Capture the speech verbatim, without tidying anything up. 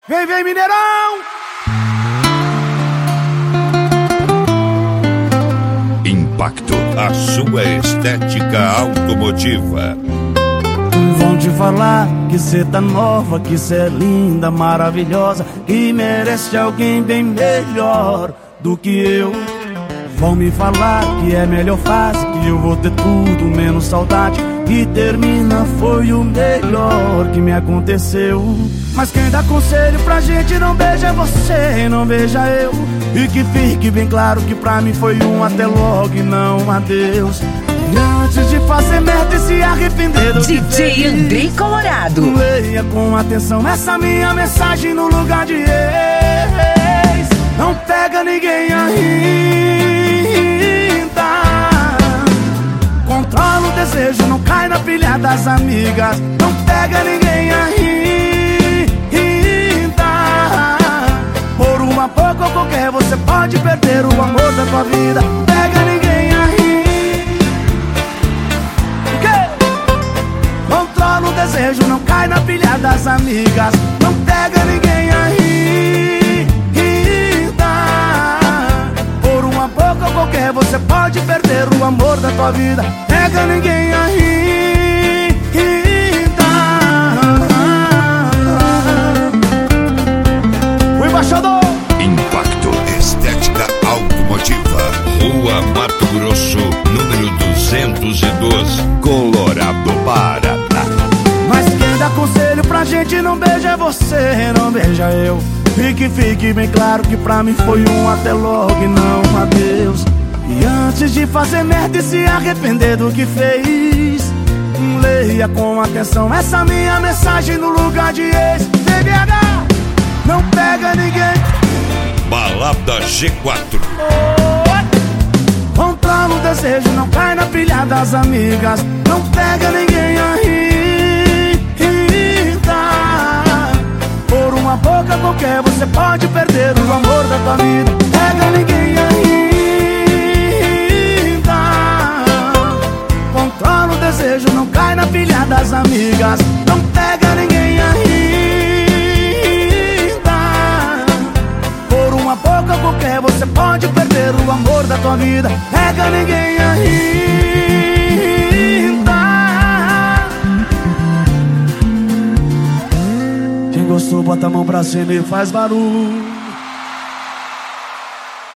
Vem, vem, Mineirão! Impacto, a sua estética automotiva. Vão te falar que cê tá nova, que cê é linda, maravilhosa, que merece alguém bem melhor do que eu. Vão me falar que é melhor fase, que eu vou ter tudo menos saudade, que termina foi o melhor que me aconteceu. Mas quem dá conselho pra gente não beija você, não beija eu. E que fique bem claro que pra mim foi um até logo e não um adeus. E antes de fazer merda e se arrepender do D J Andrei Colorado, leia com atenção essa minha mensagem no lugar de ex. Não pega ninguém ainda, controla o desejo, não cai na pilha das amigas. Não pega ninguém ainda, por uma pouco ou qualquer você pode perder o amor da tua vida. Pega ninguém ainda, controla o desejo, não cai na pilha das amigas. Não pega ninguém ainda, por uma boca ou qualquer você pode perder o amor da tua vida. Pega ninguém ainda. O embaixador Impacto, estética automotiva. Rua Mato Grosso, número duzentos e doze, Colorado, Paraná. Mas quem dá conselho pra gente não beija você, não beija eu. Fique, fique bem claro que pra mim foi um até logo e não um adeus. E antes de fazer merda e se arrepender do que fez, leia com atenção essa minha mensagem no lugar de ex. C B H, não pega ninguém. Balada G quatro. Controla o desejo, não cai na pilha das amigas. Não pega ninguém ainda, por uma boca qualquer você pode perder o amor da tua vida. Pega ninguém ainda, controla o desejo, não cai na pilha das amigas. Não pega ninguém ainda, por uma boca qualquer você pode perder o amor da tua vida. Pega ninguém ainda. Quem gostou bota a mão pra cima e faz barulho.